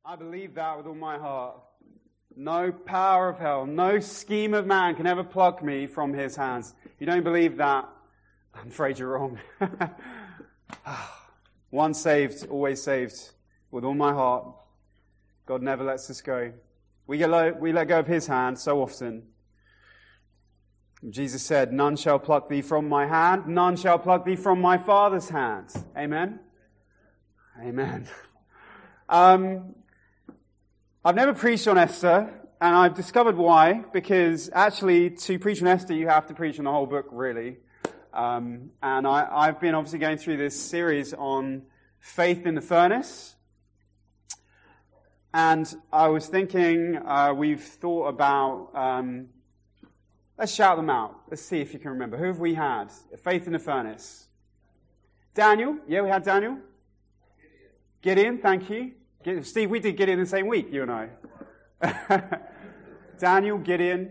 I believe that with all my heart. No power of hell, no scheme of man can ever pluck me from his hands. If you don't believe that, I'm afraid you're wrong. Once saved, always saved. With all my heart, God never lets us go. We let go of his hand so often. Jesus said, none shall pluck thee from my hand, none shall pluck thee from my Father's hand. Amen? Amen. I've never preached on Esther, and I've discovered why, because actually to preach on Esther, you have to preach on the whole book, really. And I've been obviously going through this series on faith in the furnace. And I was thinking, we've thought about, let's shout them out. Let's see if you can remember. Who have we had? Faith in the furnace. Daniel. Yeah, we had Daniel. Gideon, thank you. Steve, we did Gideon the same week, you and I. Daniel, Gideon,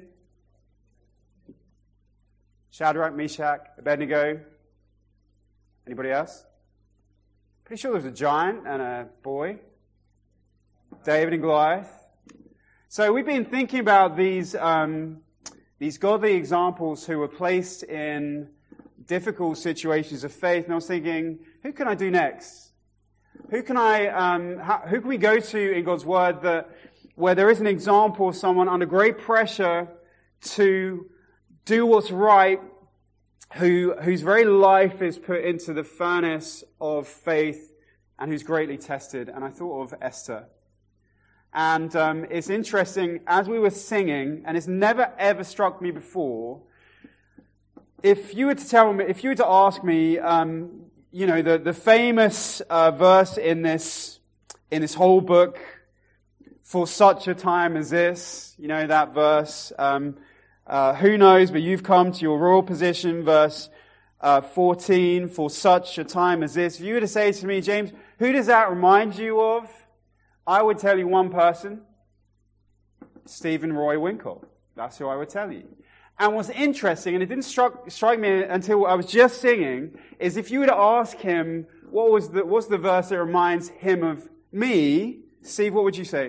Shadrach, Meshach, Abednego. Anybody else? Pretty sure there was a giant and a boy. David and Goliath. So we've been thinking about these godly examples who were placed in difficult situations of faith. And I was thinking, who can I do next? Who can we go to in God's Word where there is an example of someone under great pressure to do what's right, whose very life is put into the furnace of faith and who's greatly tested? And I thought of Esther. And it's interesting, as we were singing, and it's never ever struck me before, if you were to ask me, the famous verse in this whole book, for such a time as this, that verse, who knows, but you've come to your royal position, verse 14, for such a time as this. If you were to say to me, James, who does that remind you of? I would tell you one person, Stephen Roy Winkle. That's who I would tell you. And what's interesting, and it didn't strike me until I was just singing, is if you were to ask him, what's the verse that reminds him of me, Steve, what would you say?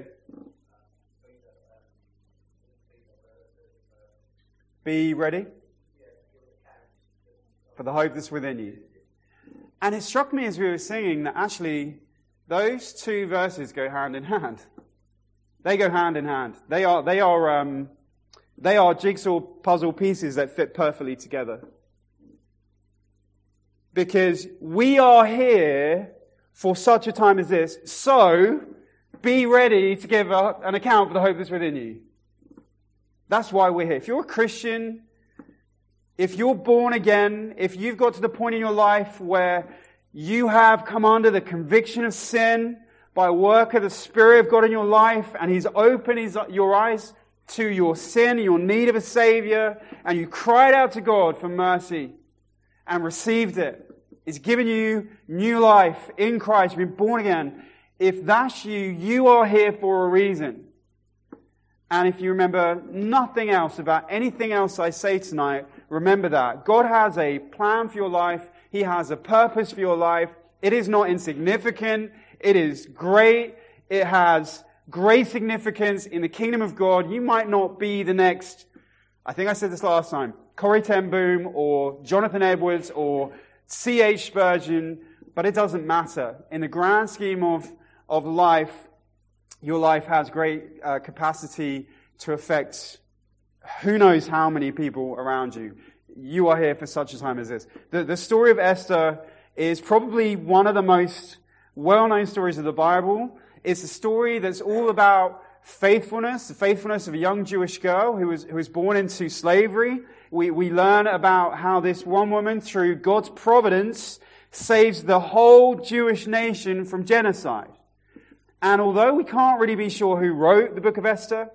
Be ready for the hope that's within you. And it struck me as we were singing that actually those two verses go hand in hand. They go hand in hand. They are jigsaw puzzle pieces that fit perfectly together. Because we are here for such a time as this, so be ready to give an account for the hope that's within you. That's why we're here. If you're a Christian, if you're born again, if you've got to the point in your life where you have come under the conviction of sin by work of the Spirit of God in your life, and He's opened your eyes to your sin, your need of a Savior, and you cried out to God for mercy and received it. He's given you new life in Christ. You've been born again. If that's you, you are here for a reason. And if you remember nothing else about anything else I say tonight, remember that. God has a plan for your life. He has a purpose for your life. It is not insignificant. It is great. It has great significance in the kingdom of God. You might not be the next, I think I said this last time, Corrie ten Boom or Jonathan Edwards or C.H. Spurgeon, but it doesn't matter. In the grand scheme of life, your life has great capacity to affect who knows how many people around you. You are here for such a time as this. The story of Esther is probably one of the most well-known stories of the Bible. It's a story that's all about faithfulness, the faithfulness of a young Jewish girl who was born into slavery. We learn about how this one woman, through God's providence, saves the whole Jewish nation from genocide. And although we can't really be sure who wrote the book of Esther,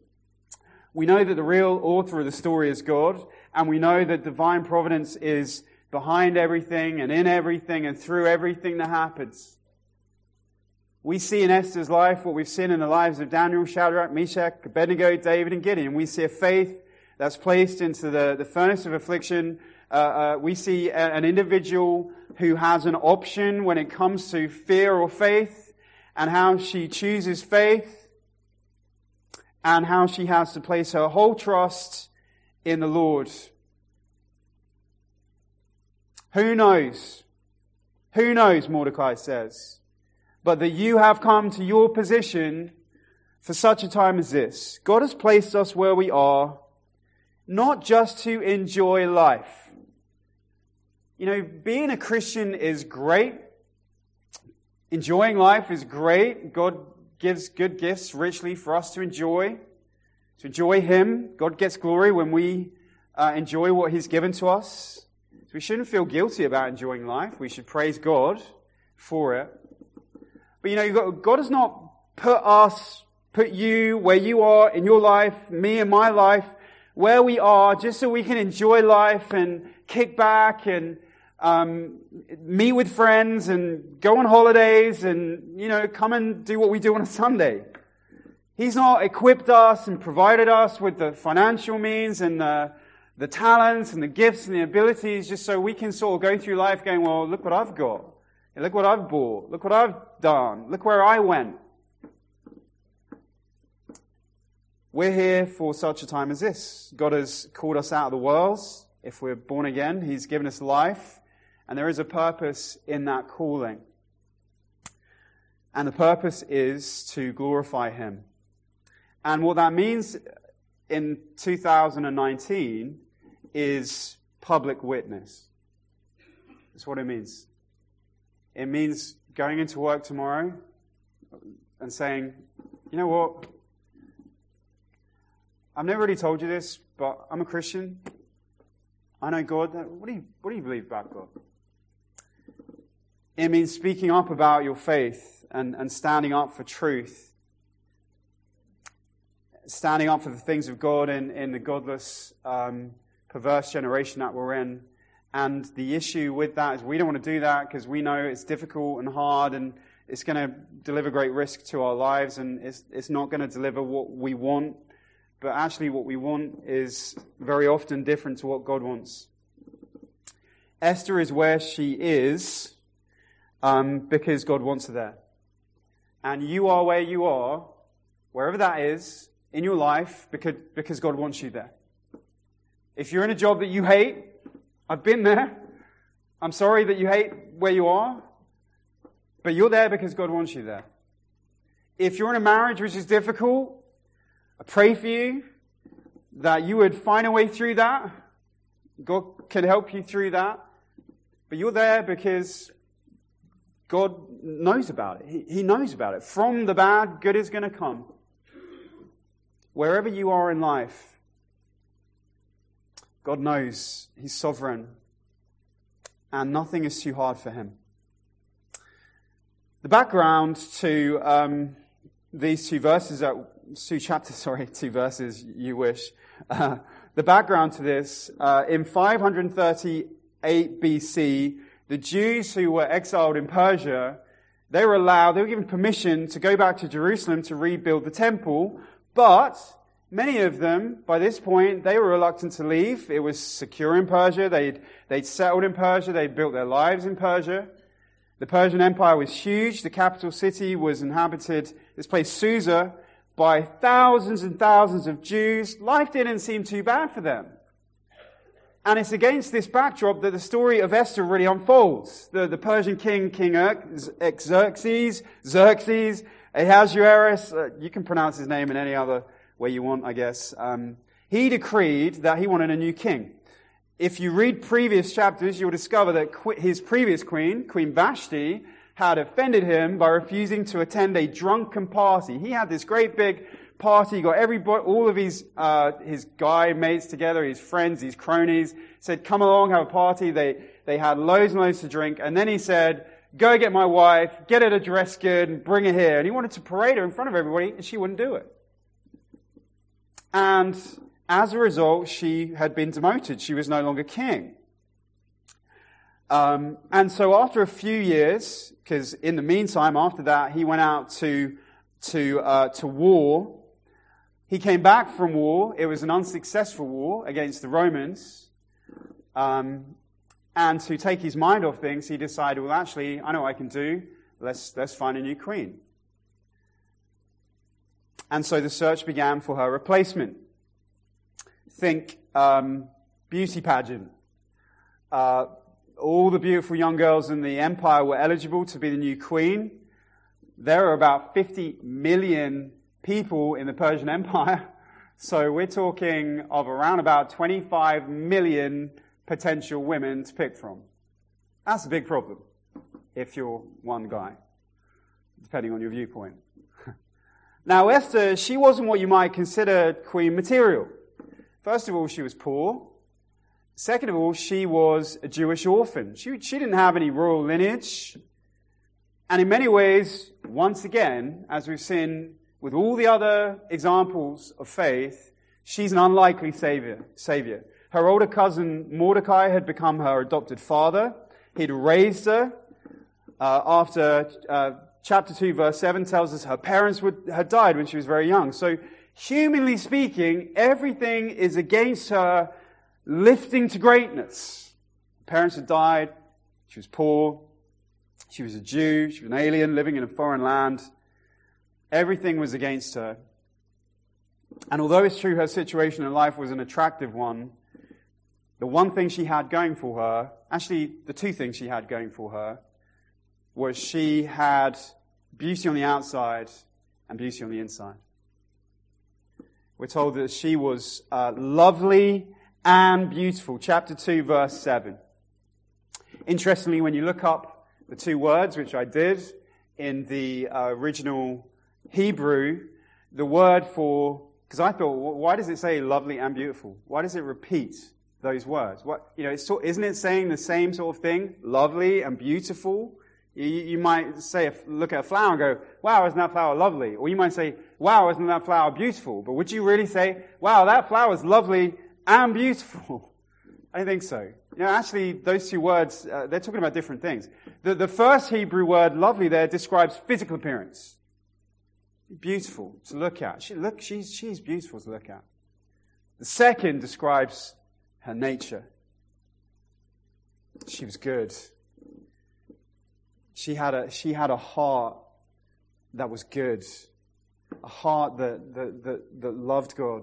we know that the real author of the story is God, and we know that divine providence is behind everything and in everything and through everything that happens. We see in Esther's life what we've seen in the lives of Daniel, Shadrach, Meshach, Abednego, David, and Gideon. We see a faith that's placed into the furnace of affliction. We see an individual who has an option when it comes to fear or faith. and how she chooses faith, and how she has to place her whole trust in the Lord. Who knows? Who knows, Mordecai says, but that you have come to your position for such a time as this. God has placed us where we are, not just to enjoy life. You know, being a Christian is great. Enjoying life is great. God gives good gifts richly for us to enjoy Him. God gets glory when we enjoy what He's given to us. So we shouldn't feel guilty about enjoying life. We should praise God for it. But you know, God has not put you where you are in your life, me in my life, where we are, just so we can enjoy life and kick back and meet with friends and go on holidays and, you know, come and do what we do on a Sunday. He's not equipped us and provided us with the financial means and the talents and the gifts and the abilities just so we can sort of go through life going, well, look what I've got. Look what I've bought. Look what I've done. Look where I went. We're here for such a time as this. God has called us out of the world. If we're born again, He's given us life. And there is a purpose in that calling. And the purpose is to glorify Him. And what that means in 2019 is public witness. That's what it means. It means going into work tomorrow and saying, you know what? I've never really told you this, but I'm a Christian. I know God. What do you believe about God? It means speaking up about your faith and standing up for truth. Standing up for the things of God in the godless, perverse generation that we're in. And the issue with that is we don't want to do that because we know it's difficult and hard and it's going to deliver great risk to our lives and it's not going to deliver what we want. But actually what we want is very often different to what God wants. Esther is where she is because God wants her there. And you are where you are, wherever that is, in your life, because God wants you there. If you're in a job that you hate, I've been there. I'm sorry that you hate where you are, but you're there because God wants you there. If you're in a marriage which is difficult, I pray for you that you would find a way through that. God can help you through that. But you're there because God knows about it. He knows about it. From the bad, good is going to come. Wherever you are in life, God knows. He's sovereign. And nothing is too hard for Him. The background to these two verses, two verses, you wish. The background to this, in 538 BC, the Jews who were exiled in Persia, they were given permission to go back to Jerusalem to rebuild the temple, but many of them, by this point, they were reluctant to leave. It was secure in Persia. They'd settled in Persia. They'd built their lives in Persia. The Persian Empire was huge. The capital city was inhabited, this place Susa, by thousands and thousands of Jews. Life didn't seem too bad for them. And it's against this backdrop that the story of Esther really unfolds. The Persian king Xerxes, Ahasuerus, you can pronounce his name in any other way you want, I guess. He decreed that he wanted a new king. If you read previous chapters, you'll discover that his previous queen, Queen Vashti, had offended him by refusing to attend a drunken party. He had this great big party, got all of his guy mates together, his friends, his cronies, said, come along, have a party. They had loads and loads to drink. And then he said, go get my wife, get her to dress good, and bring her here. And he wanted to parade her in front of everybody, and she wouldn't do it. And as a result, she had been demoted. She was no longer king. And so after a few years, because in the meantime, after that, he went out to war. He came back from war. It was an unsuccessful war against the Romans. And to take his mind off things, he decided, well, actually, I know what I can do. Let's find a new queen. And so the search began for her replacement. Think beauty pageant. All the beautiful young girls in the empire were eligible to be the new queen. There are about 50 million people in the Persian Empire. So we're talking of around about 25 million potential women to pick from. That's a big problem if you're one guy, depending on your viewpoint. Now, Esther, she wasn't what you might consider queen material. First of all, she was poor. Second of all, she was a Jewish orphan. She didn't have any royal lineage. And in many ways, once again, as we've seen with all the other examples of faith, she's an unlikely savior. Her older cousin Mordecai had become her adopted father. He'd raised her. After chapter 2, verse 7 tells us her parents had died when she was very young. So, humanly speaking, everything is against her lifting to greatness. Her parents had died. She was poor. She was a Jew. She was an alien living in a foreign land. Everything was against her. And although it's true her situation in life was an attractive one, the one thing she had going for her, actually the two things she had going for her, was she had beauty on the outside and beauty on the inside. We're told that she was lovely and beautiful. Chapter 2, verse 7. Interestingly, when you look up the two words, which I did, in the original Hebrew, the word for, because I thought, why does it say lovely and beautiful? Why does it repeat those words? Isn't it saying the same sort of thing? Lovely and beautiful? You might say, look at a flower and go, wow, isn't that flower lovely? Or you might say, wow, isn't that flower beautiful? But would you really say, wow, that flower is lovely and beautiful? I don't think so. Actually, those two words, they're talking about different things. The first Hebrew word, lovely, there describes physical appearance. Beautiful to look at. She's beautiful to look at. The second describes her nature. She was good. She had a heart that was good. A heart that loved God.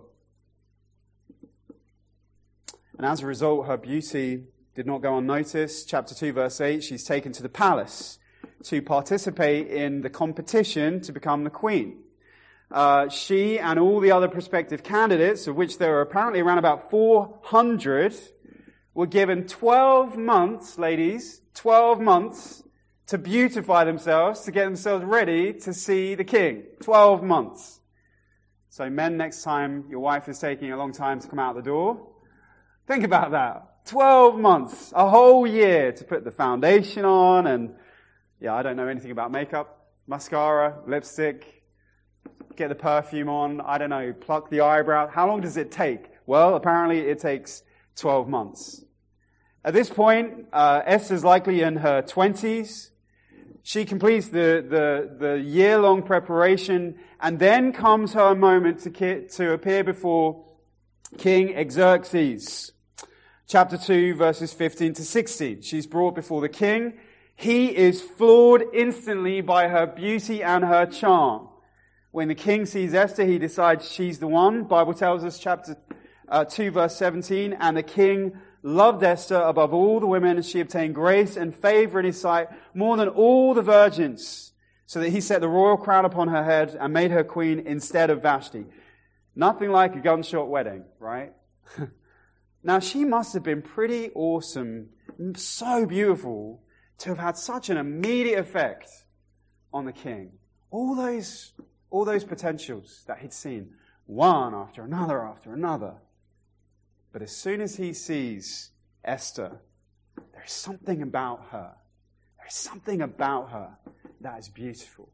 And as a result, her beauty did not go unnoticed. Chapter 2, verse 8, she's taken to the palace to participate in the competition to become the queen. She and all the other prospective candidates, of which there were apparently around about 400, were given 12 months, ladies, 12 months to beautify themselves, to get themselves ready to see the king. 12 months. So men, next time your wife is taking a long time to come out the door, think about that. 12 months, a whole year to put the foundation on and, I don't know anything about makeup, mascara, lipstick, get the perfume on, I don't know, pluck the eyebrow. How long does it take? Well, apparently it takes 12 months. At this point, Esther's likely in her 20s. She completes the year-long preparation, and then comes her moment to appear before King Xerxes. Chapter 2, verses 15 to 16. She's brought before the king. He is floored instantly by her beauty and her charm. When the king sees Esther, he decides she's the one. The Bible tells us, chapter 2, verse 17, and the king loved Esther above all the women, and she obtained grace and favor in his sight more than all the virgins, so that he set the royal crown upon her head and made her queen instead of Vashti. Nothing like a gunshot wedding, right? Now, she must have been pretty awesome, so beautiful, to have had such an immediate effect on the king. All those potentials that he'd seen, one after another. But as soon as he sees Esther, there's something about her. There's something about her that is beautiful.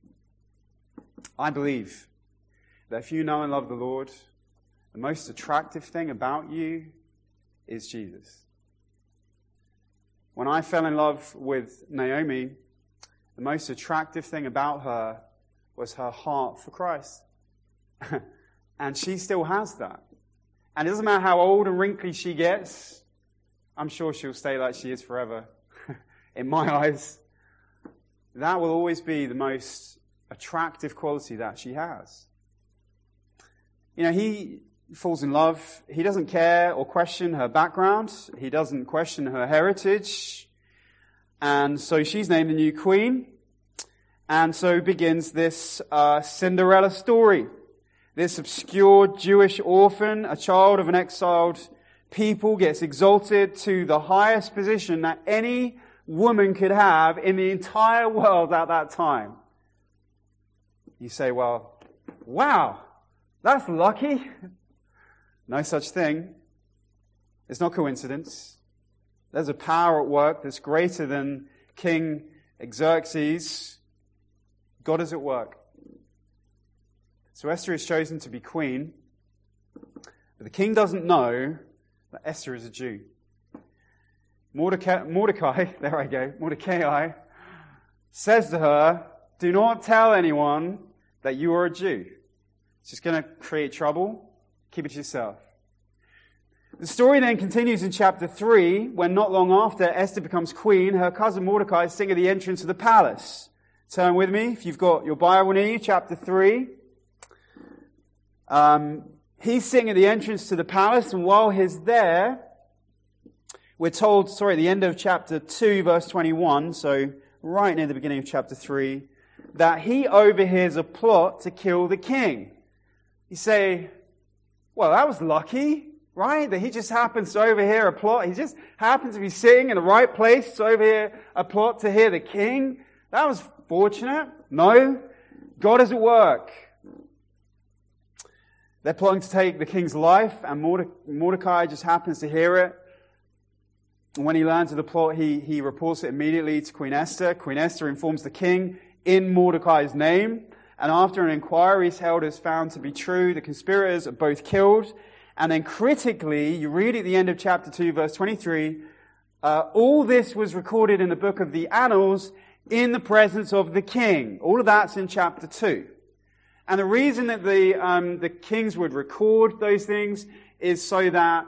I believe that if you know and love the Lord, the most attractive thing about you is Jesus. When I fell in love with Naomi, the most attractive thing about her was her heart for Christ. And she still has that. And it doesn't matter how old and wrinkly she gets, I'm sure she'll stay like she is forever. In my eyes, that will always be the most attractive quality that she has. he falls in love. He doesn't care or question her background. He doesn't question her heritage. And so she's named the new queen. And so begins this Cinderella story. This obscure Jewish orphan, a child of an exiled people, gets exalted to the highest position that any woman could have in the entire world at that time. You say, well, wow, that's lucky. No such thing. It's not coincidence. There's a power at work that's greater than King Xerxes. God is at work. So Esther is chosen to be queen, but the king doesn't know that Esther is a Jew. Mordecai says to her, do not tell anyone that you are a Jew. It's just going to create trouble. Keep it to yourself. The story then continues in chapter 3, when not long after Esther becomes queen, her cousin Mordecai is sitting at the entrance of the palace. Turn with me, if you've got your Bible near you, chapter 3. He's sitting at the entrance to the palace, and while he's there, we're told, at the end of chapter 2, verse 21, so right near the beginning of chapter 3, that he overhears a plot to kill the king. You say, well, that was lucky, right? That he just happens to overhear a plot. He just happens to be sitting in the right place to overhear a plot to hear the king. That was fortunate. No, God is at work. They're plotting to take the king's life, and Mordecai just happens to hear it. And when he learns of the plot, he reports it immediately to Queen Esther. Queen Esther informs the king in Mordecai's name. And after an inquiry is held as found to be true, the conspirators are both killed. And then critically, you read at the end of chapter 2, verse 23, all this was recorded in the book of the Annals in the presence of the king. All of that's in chapter 2. And the reason that the kings would record those things is so that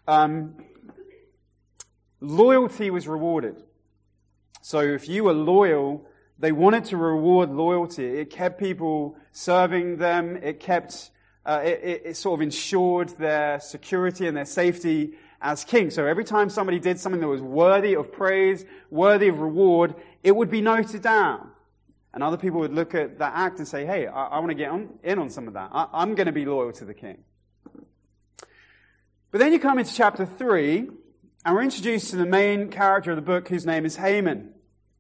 loyalty was rewarded. So if you were loyal, they wanted to reward loyalty. It kept people serving them. It kept it sort of ensured their security and their safety as king. So every time somebody did something that was worthy of praise, worthy of reward, it would be noted down. And other people would look at that act and say, hey, I want to get in on some of that. I'm going to be loyal to the king. But then you come into chapter 3, and we're introduced to the main character of the book, whose name is Haman.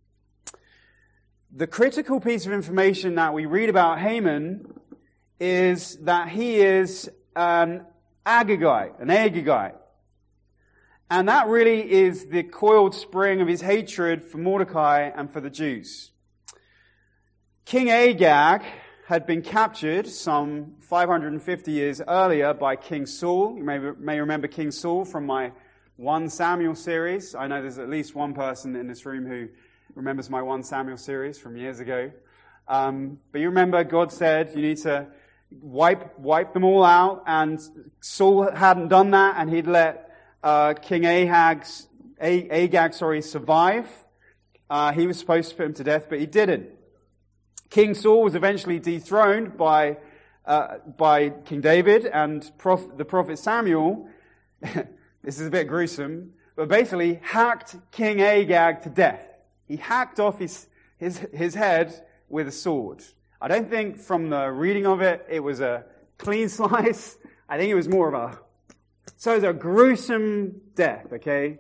The critical piece of information that we read about Haman is that he is an Agagite. And that really is the coiled spring of his hatred for Mordecai and for the Jews. King Agag had been captured some 550 years earlier by King Saul. You may remember King Saul from my 1 Samuel series. I know there's at least one person in this room who remembers my 1 Samuel series from years ago. But you remember God said you need to wipe them all out, and Saul hadn't done that, and he'd let King Agag survive. He was supposed to put him to death, but he didn't. King Saul was eventually dethroned by King David, and the prophet Samuel, this is a bit gruesome, but basically hacked King Agag to death. He hacked off his head with a sword. I don't think from the reading of it, it was a clean slice. I think it was more of so it was a gruesome death, okay?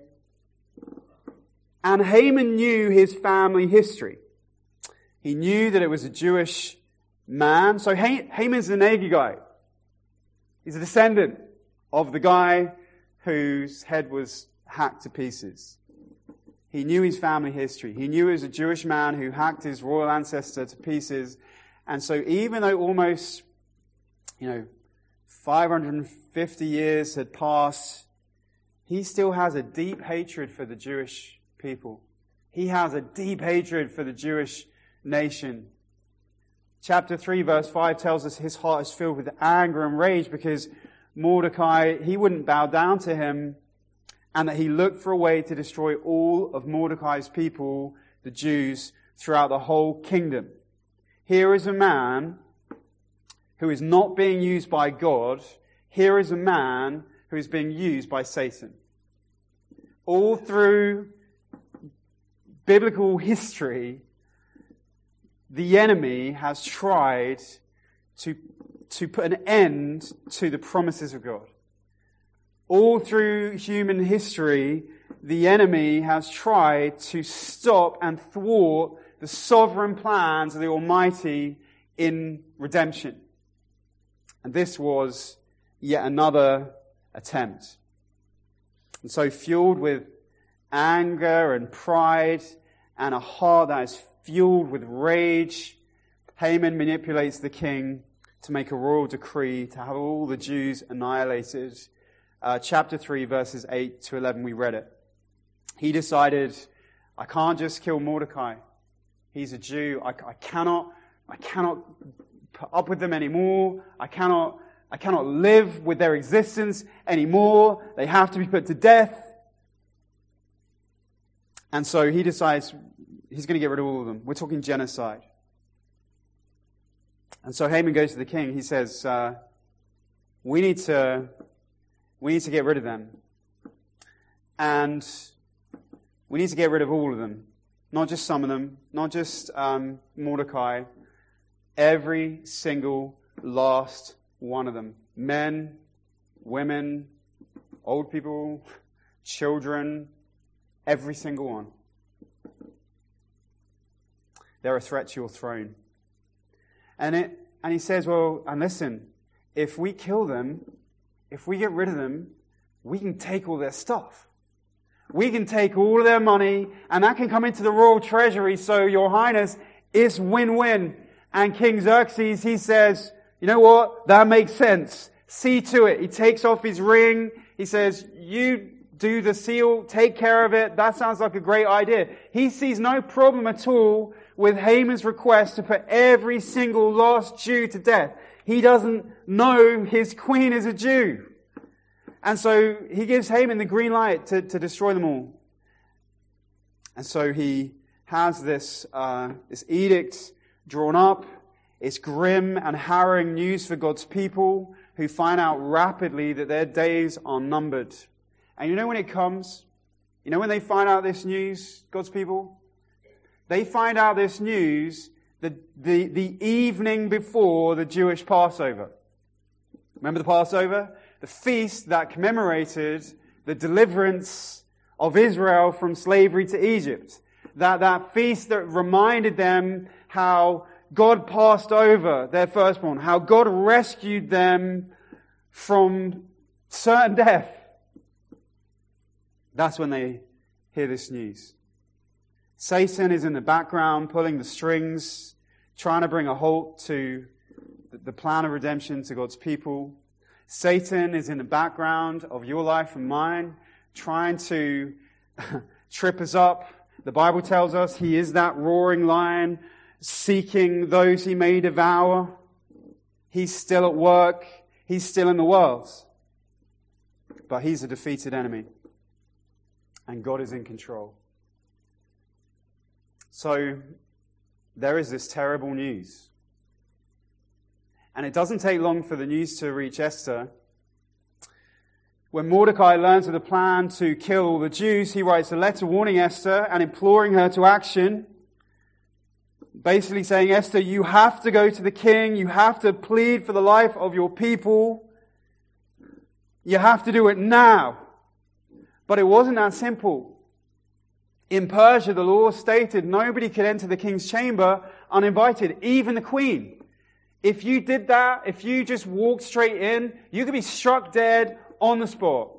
And Haman knew his family history. He knew that it was a Jewish man. So Haman's an Agagite. He's a descendant of the guy whose head was hacked to pieces. He knew his family history. He knew he was a Jewish man who hacked his royal ancestor to pieces. And so even though almost, 550 years had passed, he still has a deep hatred for the Jewish people. He has a deep hatred for the Jewish nation. Chapter 3, verse 5 tells us his heart is filled with anger and rage because Mordecai, he wouldn't bow down to him, and that he looked for a way to destroy all of Mordecai's people, the Jews, throughout the whole kingdom. Here is a man who is not being used by God. Here is a man who is being used by Satan. All through biblical history, the enemy has tried to put an end to the promises of God. All through human history, the enemy has tried to stop and thwart the sovereign plans of the Almighty in redemption. And this was yet another attempt. And so, fueled with anger and pride and a heart that is fueled with rage, Haman manipulates the king to make a royal decree to have all the Jews annihilated. Chapter 3, verses 8 to 11, we read it. He decided, I can't just kill Mordecai. He's a Jew. I cannot put up with them anymore. I cannot live with their existence anymore. They have to be put to death. And so he decides he's going to get rid of all of them. We're talking genocide. And so Haman goes to the king. He says, we need to get rid of them. And we need to get rid of all of them. Not just some of them. Not just Mordecai. Every single last one of them. Men, women, old people, children, every single one. They're a threat to your throne. And he says, well, and listen, if we kill them, if we get rid of them, we can take all their stuff. We can take all of their money, and that can come into the royal treasury. So, Your Highness, it's win-win. And King Xerxes, he says, you know what? That makes sense. See to it. He takes off his ring. He says, you do the seal. Take care of it. That sounds like a great idea. He sees no problem at all with Haman's request to put every single last Jew to death. He doesn't know his queen is a Jew. And so he gives Haman the green light to destroy them all. And so he has this edict drawn up. It's grim and harrowing news for God's people who find out rapidly that their days are numbered. And you know when it comes? You know when they find out this news, God's people? They find out this news the evening before the Jewish Passover. Remember the Passover? The feast that commemorated the deliverance of Israel from slavery to Egypt. That feast that reminded them how God passed over their firstborn, how God rescued them from certain death. That's when they hear this news. Satan is in the background, pulling the strings, trying to bring a halt to the plan of redemption to God's people. Satan is in the background of your life and mine, trying to trip us up. The Bible tells us he is that roaring lion, seeking those he may devour. He's still at work. He's still in the world. But he's a defeated enemy. And God is in control. So, there is this terrible news. And it doesn't take long for the news to reach Esther. When Mordecai learns of the plan to kill the Jews, he writes a letter warning Esther and imploring her to action. Basically saying, Esther, you have to go to the king. You have to plead for the life of your people. You have to do it now. But it wasn't that simple. In Persia, the law stated nobody could enter the king's chamber uninvited, even the queen. If you did that, if you just walked straight in, you could be struck dead on the spot.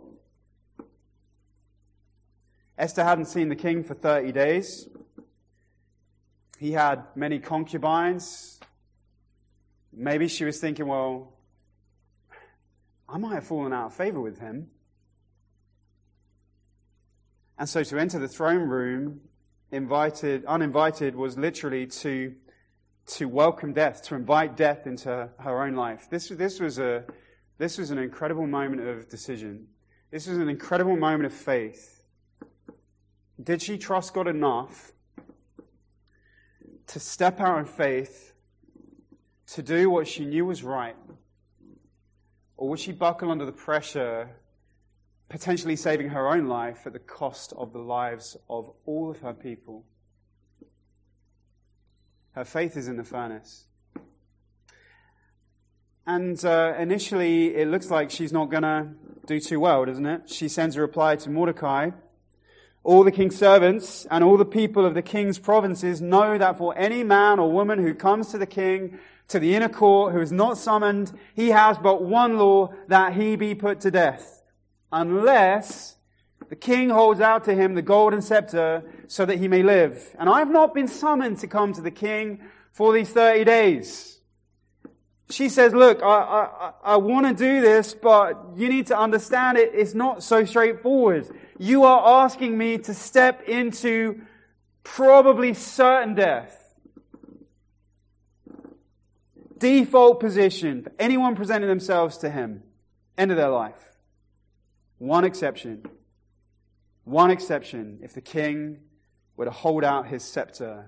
Esther hadn't seen the king for 30 days. He had many concubines. Maybe she was thinking, well, I might have fallen out of favor with him. And so to enter the throne room, uninvited, was literally to welcome death, to invite death into her own life. This was an incredible moment of decision. This was an incredible moment of faith. Did she trust God enough to step out in faith, to do what she knew was right? Or would she buckle under the pressure, potentially saving her own life at the cost of the lives of all of her people? Her faith is in the furnace. And initially, it looks like she's not going to do too well, doesn't it? She sends a reply to Mordecai. All the king's servants and all the people of the king's provinces know that for any man or woman who comes to the king, to the inner court, who is not summoned, he has but one law, that he be put to death, unless the king holds out to him the golden scepter so that he may live. And I have not been summoned to come to the king for these 30 days. She says, look, I want to do this, but you need to understand it's not so straightforward. You are asking me to step into probably certain death. Default position for anyone presenting themselves to him. End of their life. One exception. One exception. If the king were to hold out his scepter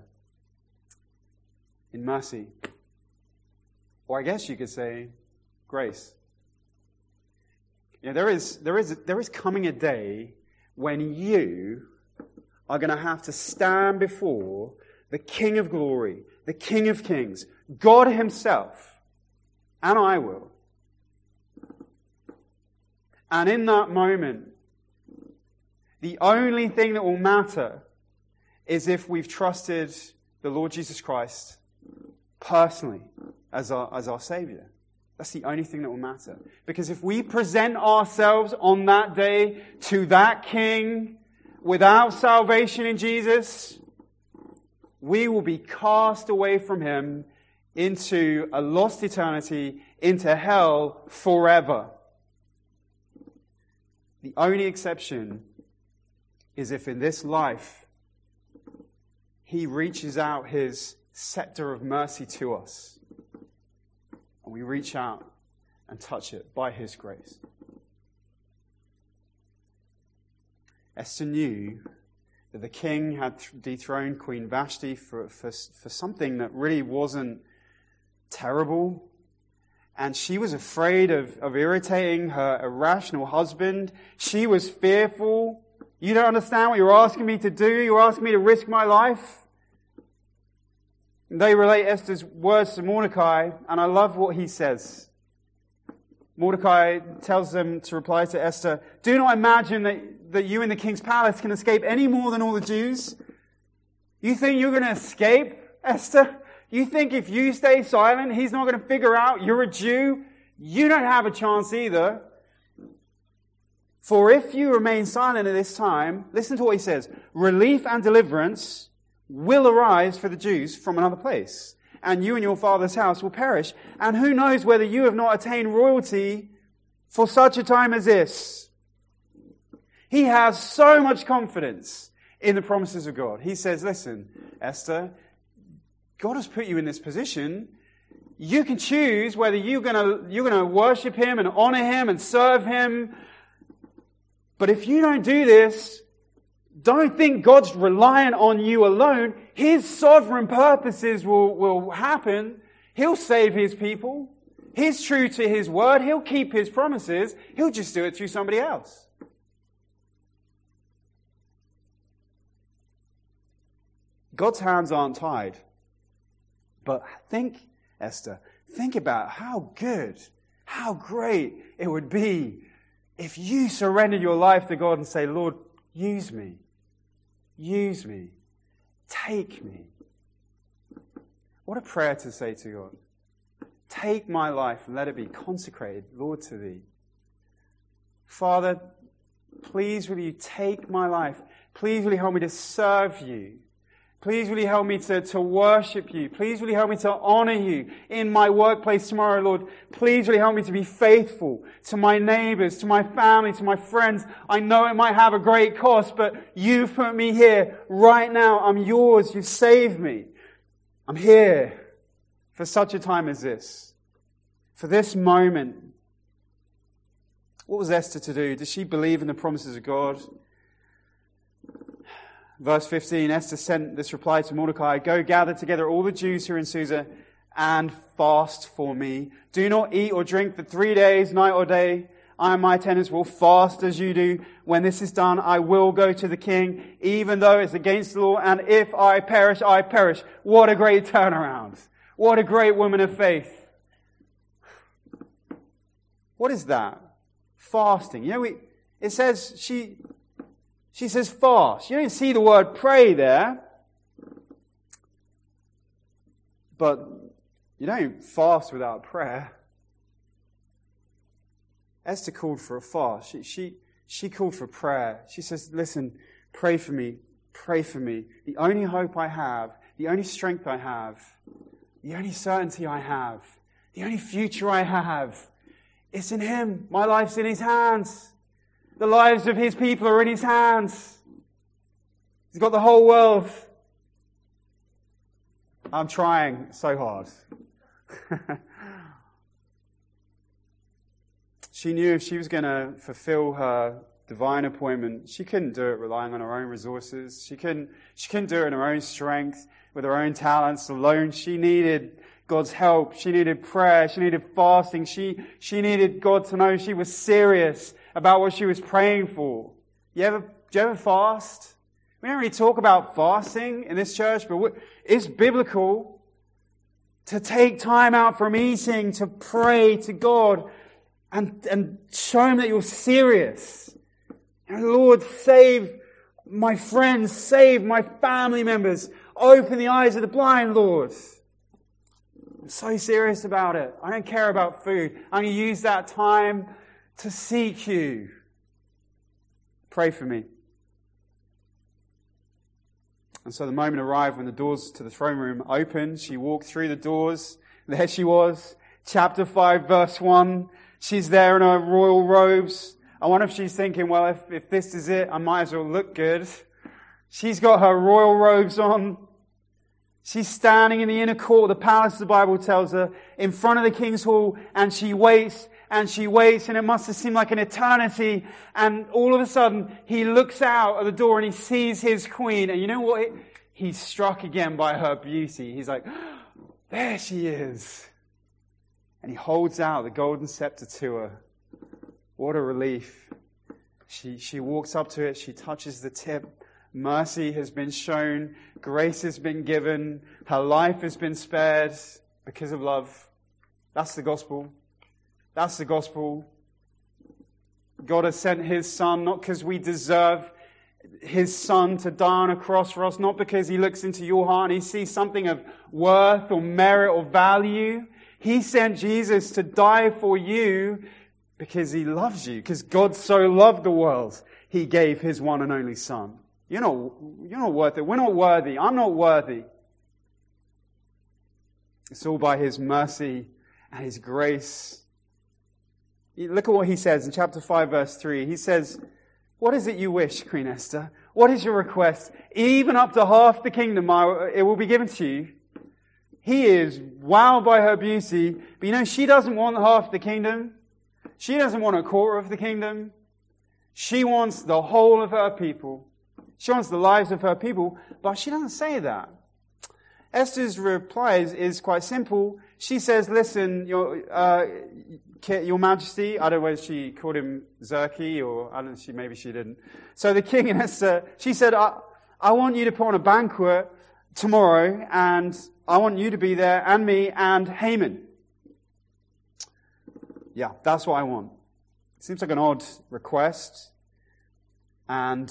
in mercy. Or I guess you could say, grace. You know, there is coming a day when you are going to have to stand before the King of glory, the King of kings, God himself, and I will. And in that moment, the only thing that will matter is if we've trusted the Lord Jesus Christ personally as our Savior. That's the only thing that will matter. Because if we present ourselves on that day to that King without salvation in Jesus, we will be cast away from him into a lost eternity, into hell forever. The only exception is if in this life he reaches out his scepter of mercy to us. And we reach out and touch it by his grace. Esther knew that the king had dethroned Queen Vashti for something that really wasn't terrible. And she was afraid of irritating her irrational husband. She was fearful. You don't understand what you're asking me to do. You're asking me to risk my life. They relate Esther's words to Mordecai, and I love what he says. Mordecai tells them to reply to Esther, do not imagine that you in the king's palace can escape any more than all the Jews. You think you're going to escape, Esther? You think if you stay silent, he's not going to figure out you're a Jew? You don't have a chance either. For if you remain silent at this time, listen to what he says, relief and deliverance will arise for the Jews from another place, and you and your father's house will perish. And who knows whether you have not attained royalty for such a time as this? He has so much confidence in the promises of God. He says, listen, Esther, God has put you in this position. You can choose whether you're going to worship him and honor him and serve him. But if you don't do this, don't think God's reliant on you alone. His sovereign purposes will happen. He'll save his people. He's true to his word. He'll keep his promises. He'll just do it through somebody else. God's hands aren't tied. But think, Esther, think about how good, how great it would be if you surrendered your life to God and say, Lord, use me. Use me. Take me. What a prayer to say to God. Take my life and let it be consecrated, Lord, to thee. Father, please will you take my life. Please will you help me to serve you. Please will you help me to worship you. Please will you help me to honor you in my workplace tomorrow, Lord. Please will you help me to be faithful to my neighbors, to my family, to my friends. I know it might have a great cost, but you've put me here right now. I'm yours. You've saved me. I'm here for such a time as this. For this moment. What was Esther to do? Did she believe in the promises of God? Verse 15, Esther sent this reply to Mordecai, go gather together all the Jews who are in Susa and fast for me. Do not eat or drink for 3 days, night or day. I and my attendants will fast as you do. When this is done, I will go to the king, even though it's against the law. And if I perish, I perish. What a great turnaround. What a great woman of faith. What is that? Fasting. You know, it says she says fast. You don't see the word pray there. But you don't fast without prayer. Esther called for a fast. She called for prayer. She says, listen, pray for me. Pray for me. The only hope I have, the only strength I have, the only certainty I have, the only future I have, it's in Him. My life's in His hands. The lives of His people are in His hands. He's got the whole world. I'm trying so hard. She knew if she was going to fulfill her divine appointment, she couldn't do it relying on her own resources. She couldn't do it in her own strength, with her own talents alone. She needed God's help. She needed prayer. She needed fasting. She needed God to know she was serious about what she was praying for. Do you ever fast? We don't really talk about fasting in this church, but it's biblical to take time out from eating to pray to God and show Him that you're serious. And Lord, save my friends, save my family members, open the eyes of the blind, Lord. I'm so serious about it. I don't care about food. I'm going to use that time to seek you. Pray for me. And so the moment arrived when the doors to the throne room opened. She walked through the doors. There she was. Chapter 5, verse 1. She's there in her royal robes. I wonder if she's thinking, well, if this is it, I might as well look good. She's got her royal robes on. She's standing in the inner court of the palace, the Bible tells her, in front of the king's hall, and she waits, and it must have seemed like an eternity. And all of a sudden, he looks out of the door and he sees his queen. And you know what? He's struck again by her beauty. He's like, there she is. And he holds out the golden scepter to her. What a relief. She walks up to it. She touches the tip. Mercy has been shown. Grace has been given. Her life has been spared because of love. That's the gospel. That's the gospel. God has sent His Son, not because we deserve His Son to die on a cross for us, not because He looks into your heart and He sees something of worth or merit or value. He sent Jesus to die for you because He loves you, because God so loved the world, He gave His one and only Son. You're not worth it. We're not worthy. I'm not worthy. It's all by His mercy and His grace. Look at what He says in chapter 5, verse 3. He says, what is it you wish, Queen Esther? What is your request? Even up to half the kingdom, it will be given to you. He is wowed by her beauty. But you know, she doesn't want half the kingdom. She doesn't want a quarter of the kingdom. She wants the whole of her people. She wants the lives of her people. But she doesn't say that. Esther's reply is quite simple. She says, listen, Your Majesty, I don't know whether she called him Xerxes or I don't know, maybe she didn't. So the king and Esther, she said, I want you to put on a banquet tomorrow and I want you to be there and me and Haman. Yeah, that's what I want. Seems like an odd request. And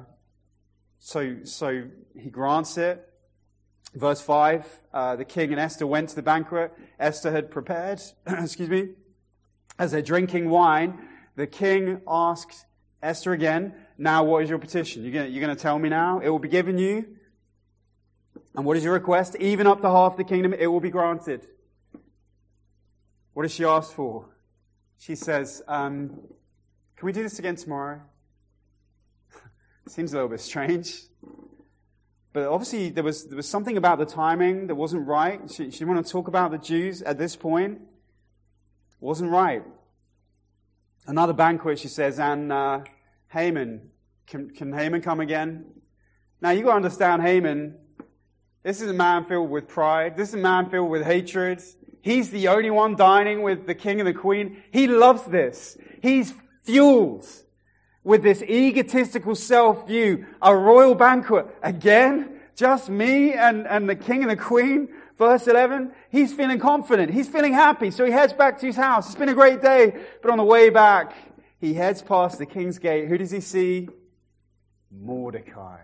so he grants it. Verse 5, the king and Esther went to the banquet Esther had prepared. Excuse me. As they're drinking wine, the king asked Esther again, now what is your petition? You're going to tell me now? It will be given you. And what is your request? Even up to half the kingdom, it will be granted. What does she ask for? She says, can we do this again tomorrow? Seems a little bit strange. But obviously there was something about the timing that wasn't right. She didn't want to talk about the Jews at this point. Wasn't right. Another banquet, she says, and Haman. Can Haman come again? Now, you got to understand Haman. This is a man filled with pride. This is a man filled with hatred. He's the only one dining with the king and the queen. He loves this. He's fueled with this egotistical self-view. A royal banquet. Again? Just me and the king and the queen? Verse 11. He's feeling confident. He's feeling happy. So he heads back to his house. It's been a great day. But on the way back, he heads past the king's gate. Who does he see? Mordecai.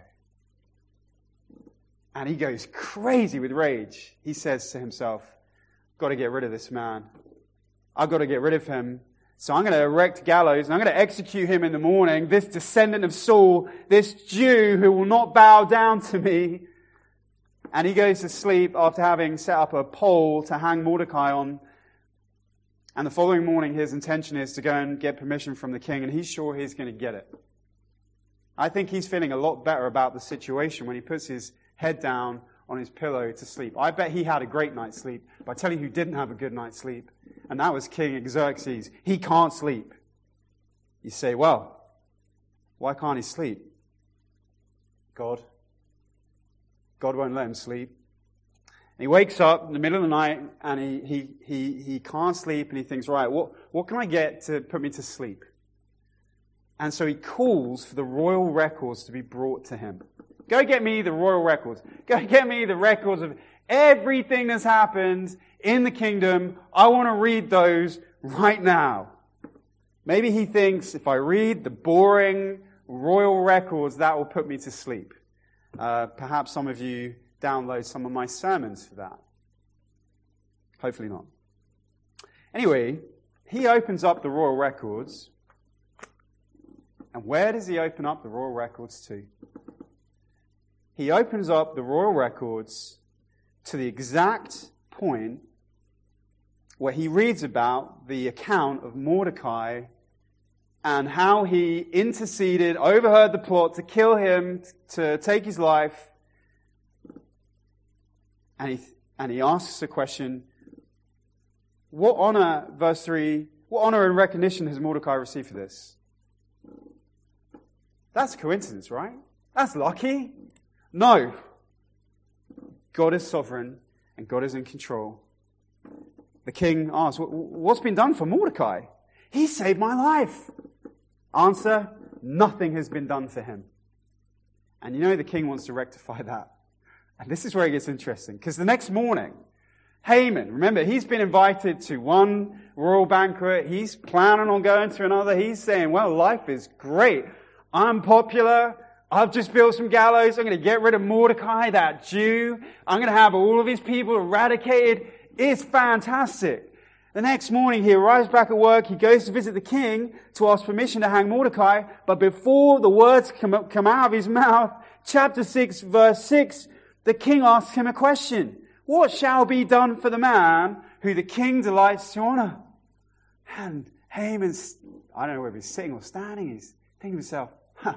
And he goes crazy with rage. He says to himself, got to get rid of this man. I've got to get rid of him. So I'm going to erect gallows and I'm going to execute him in the morning. This descendant of Saul, this Jew who will not bow down to me. And he goes to sleep after having set up a pole to hang Mordecai on. And the following morning his intention is to go and get permission from the king, and he's sure he's going to get it. I think he's feeling a lot better about the situation when he puts his head down on his pillow to sleep. I bet he had a great night's sleep. But I tell you who didn't have a good night's sleep, and that was King Xerxes. He can't sleep. You say, well, why can't he sleep? God won't let him sleep. And he wakes up in the middle of the night and he can't sleep, and he thinks, right, what can I get to put me to sleep? And so he calls for the royal records to be brought to him. Go get me the royal records. Go get me the records of everything that's happened in the kingdom. I want to read those right now. Maybe he thinks if I read the boring royal records, that will put me to sleep. Perhaps some of you download some of my sermons for that. Hopefully not. Anyway, he opens up the royal records. And where does he open up the royal records to? He opens up the royal records to the exact point where he reads about the account of Mordecai and how he interceded, overheard the plot to kill him, to take his life. And he asks the question, what honor, verse 3, what honor and recognition has Mordecai received for this? That's a coincidence, right? That's lucky. No. God is sovereign and God is in control. The king asks, what's been done for Mordecai? He saved my life. Answer, nothing has been done for him. And you know the king wants to rectify that. And this is where it gets interesting. Because the next morning, Haman, remember, he's been invited to one royal banquet. He's planning on going to another. He's saying, well, life is great. I'm popular. I've just built some gallows. I'm going to get rid of Mordecai, that Jew. I'm going to have all of his people eradicated. It's fantastic. The next morning, he arrives back at work. He goes to visit the king to ask permission to hang Mordecai. But before the words come out of his mouth, chapter 6, verse 6, the king asks him a question. What shall be done for the man who the king delights to honor? And Haman's, I don't know whether he's sitting or standing, he's thinking to himself,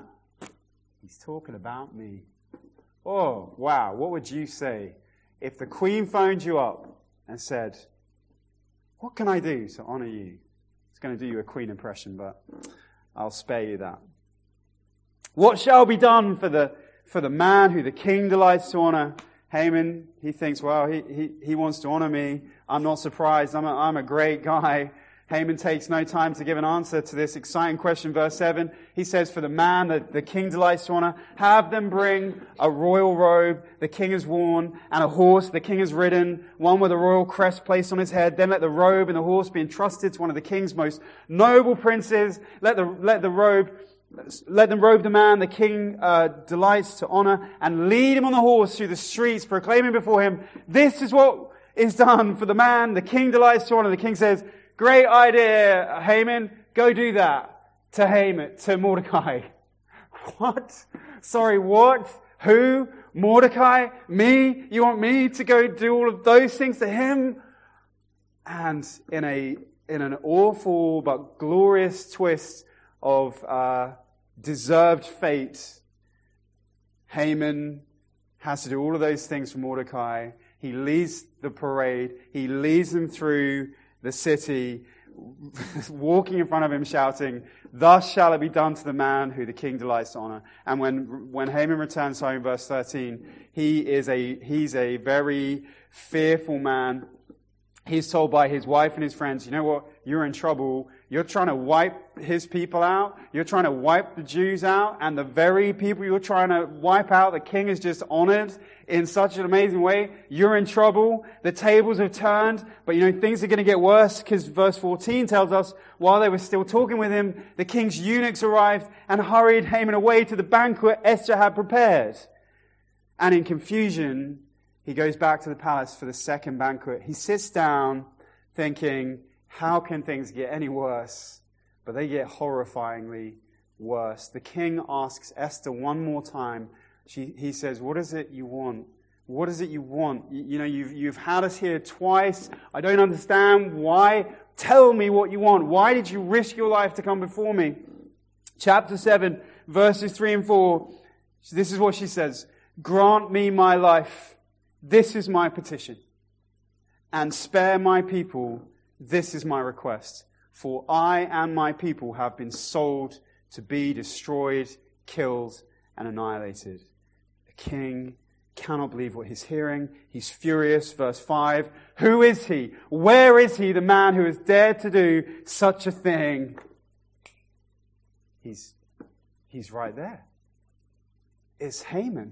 he's talking about me. Oh, wow, what would you say if the queen phoned you up and said, what can I do to honor you? It's going to do you a queen impression, but I'll spare you that. What shall be done for the man who the king delights to honor? Haman, he thinks, well, he wants to honor me. I'm not surprised. I'm a great guy. Haman takes no time to give an answer to this exciting question. Verse 7, he says, for the man that the king delights to honor, have them bring a royal robe the king has worn, and a horse the king has ridden, one with a royal crest placed on his head. Then let the robe and the horse be entrusted to one of the king's most noble princes. Let them robe the man the king delights to honor, and lead him on the horse through the streets, proclaiming before him, this is what is done for the man the king delights to honor. The king says, great idea, Haman. Go do that to Mordecai. What? Sorry, what? Who? Mordecai? Me? You want me to go do all of those things to him? And in an awful but glorious twist of deserved fate, Haman has to do all of those things for Mordecai. He leads the parade. He leads them through the city, walking in front of him shouting, "Thus shall it be done to the man who the king delights to honor." And when Haman returns home, verse 13, he's a very fearful man. He's told by his wife and his friends, "You know what? You're in trouble. You're trying to wipe his people out. You're trying to wipe the Jews out. And the very people you're trying to wipe out, the king has just honored in such an amazing way. You're in trouble. The tables have turned. But things are going to get worse, because verse 14 tells us, while they were still talking with him, the king's eunuchs arrived and hurried Haman away to the banquet Esther had prepared." And in confusion, he goes back to the palace for the second banquet. He sits down thinking, how can things get any worse? But they get horrifyingly worse. The king asks Esther one more time. He says, "What is it you want? What is it you want? You've had us here twice. I don't understand why. Tell me what you want. Why did you risk your life to come before me?" Chapter 7, verses 3 and 4. This is what she says. "Grant me my life. This is my petition. And spare my people. This is my request. For I and my people have been sold to be destroyed, killed, and annihilated." The king cannot believe what he's hearing. He's furious. Verse 5. "Who is he? Where is he, the man who has dared to do such a thing?" He's right there. It's Haman.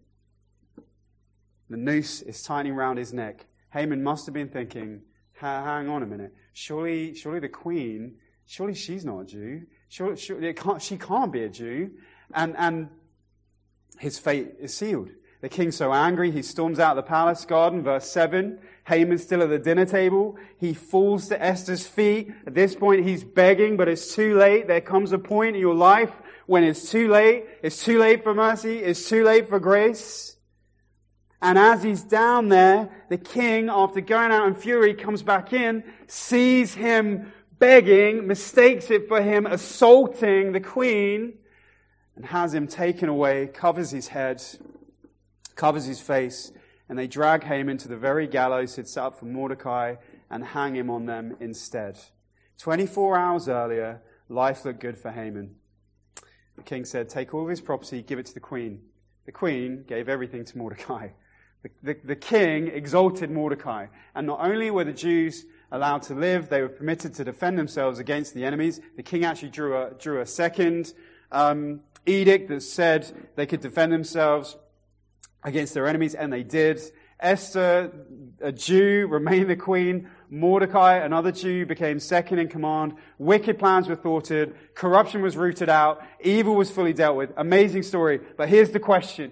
The noose is tightening around his neck. Haman must have been thinking, hang on a minute. Surely the queen, surely she's not a Jew. She can't be a Jew. And his fate is sealed. The king's so angry, he storms out of the palace garden. Verse 7, Haman's still at the dinner table. He falls to Esther's feet. At this point, he's begging, but it's too late. There comes a point in your life when it's too late. It's too late for mercy. It's too late for grace. And as he's down there, the king, after going out in fury, comes back in, sees him begging, mistakes it for him assaulting the queen, and has him taken away, covers his head, covers his face, and they drag Haman to the very gallows he'd set up for Mordecai and hang him on them instead. 24 hours earlier, life looked good for Haman. The king said, "Take all of his property, give it to the queen." The queen gave everything to Mordecai. The king exalted Mordecai. And not only were the Jews allowed to live, they were permitted to defend themselves against the enemies. The king actually drew a second edict that said they could defend themselves against their enemies, and they did. Esther, a Jew, remained the queen. Mordecai, another Jew, became second in command. Wicked plans were thwarted. Corruption was rooted out. Evil was fully dealt with. Amazing story. But here's the question.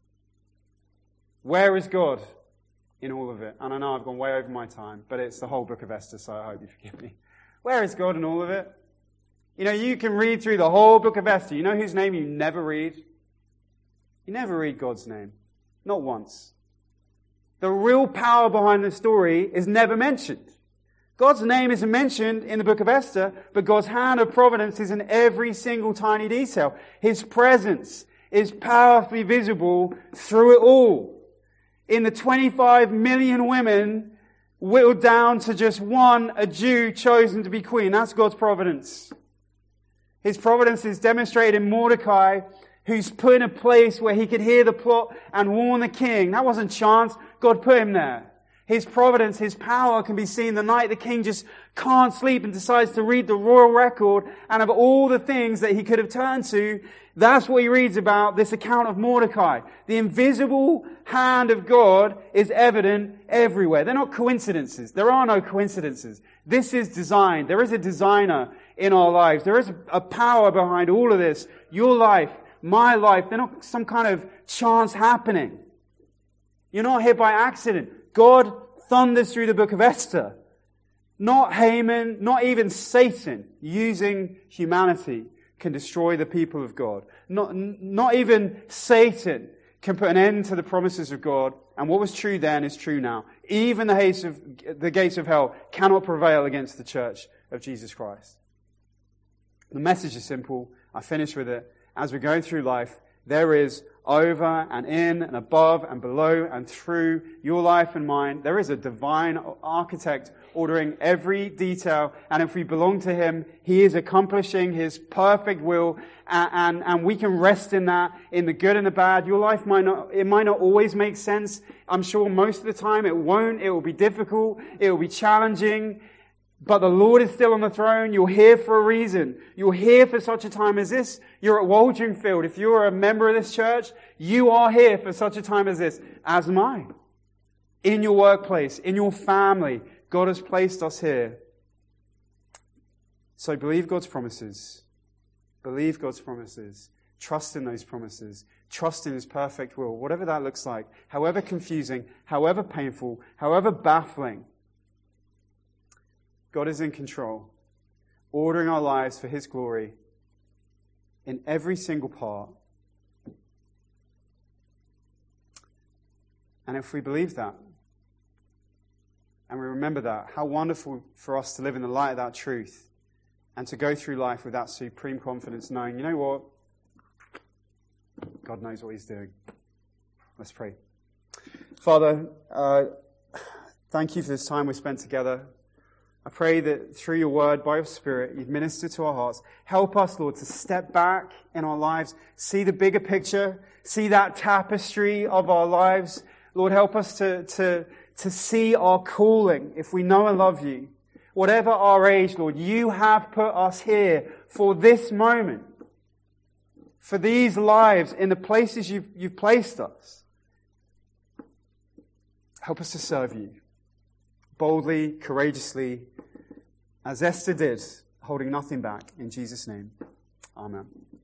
Where is God in all of it? And I know I've gone way over my time, but it's the whole book of Esther, so I hope you forgive me. Where is God in all of it? You can read through the whole book of Esther. You know whose name you never read? You never read God's name. Not once. The real power behind the story is never mentioned. God's name isn't mentioned in the book of Esther, but God's hand of providence is in every single tiny detail. His presence is powerfully visible through it all. In the 25 million women whittled down to just one, a Jew chosen to be queen. That's God's providence. His providence is demonstrated in Mordecai, who's put in a place where he could hear the plot and warn the king. That wasn't chance. God put him there. His providence, his power can be seen the night the king just can't sleep and decides to read the royal record, and of all the things that he could have turned to, that's what he reads about, this account of Mordecai. The invisible hand of God is evident everywhere. They're not coincidences. There are no coincidences. This is design. There is a designer in our lives. There is a power behind all of this. Your life, my life, they're not some kind of chance happening. You're not here by accident. God thunders through the book of Esther. Not Haman, not even Satan, using humanity, can destroy the people of God. Not even Satan can put an end to the promises of God. And what was true then is true now. Even the gates of hell cannot prevail against the church of Jesus Christ. The message is simple. I finish with it. As we're going through life, there is over and in and above and below and through your life and mine, there is a divine architect ordering every detail. And if we belong to Him, He is accomplishing His perfect will. And we can rest in that, in the good and the bad. Your life might not always make sense. I'm sure most of the time it won't. It will be difficult. It will be challenging. But the Lord is still on the throne. You're here for a reason. You're here for such a time as this. You're at Waldringfield. If you're a member of this church, you are here for such a time as this, as am I. In your workplace, in your family, God has placed us here. So believe God's promises. Believe God's promises. Trust in those promises. Trust in His perfect will. Whatever that looks like, however confusing, however painful, however baffling, God is in control, ordering our lives for His glory in every single part. And if we believe that, and we remember that, how wonderful for us to live in the light of that truth and to go through life with that supreme confidence, knowing, you know what? God knows what He's doing. Let's pray. Father, thank You for this time we spent together. I pray that through Your word, by Your Spirit, You'd minister to our hearts. Help us, Lord, to step back in our lives, see the bigger picture, see that tapestry of our lives. Lord, help us to see our calling if we know and love You. Whatever our age, Lord, You have put us here for this moment, for these lives in the places You've placed us. Help us to serve You boldly, courageously, as Esther did, holding nothing back. In Jesus' name, amen.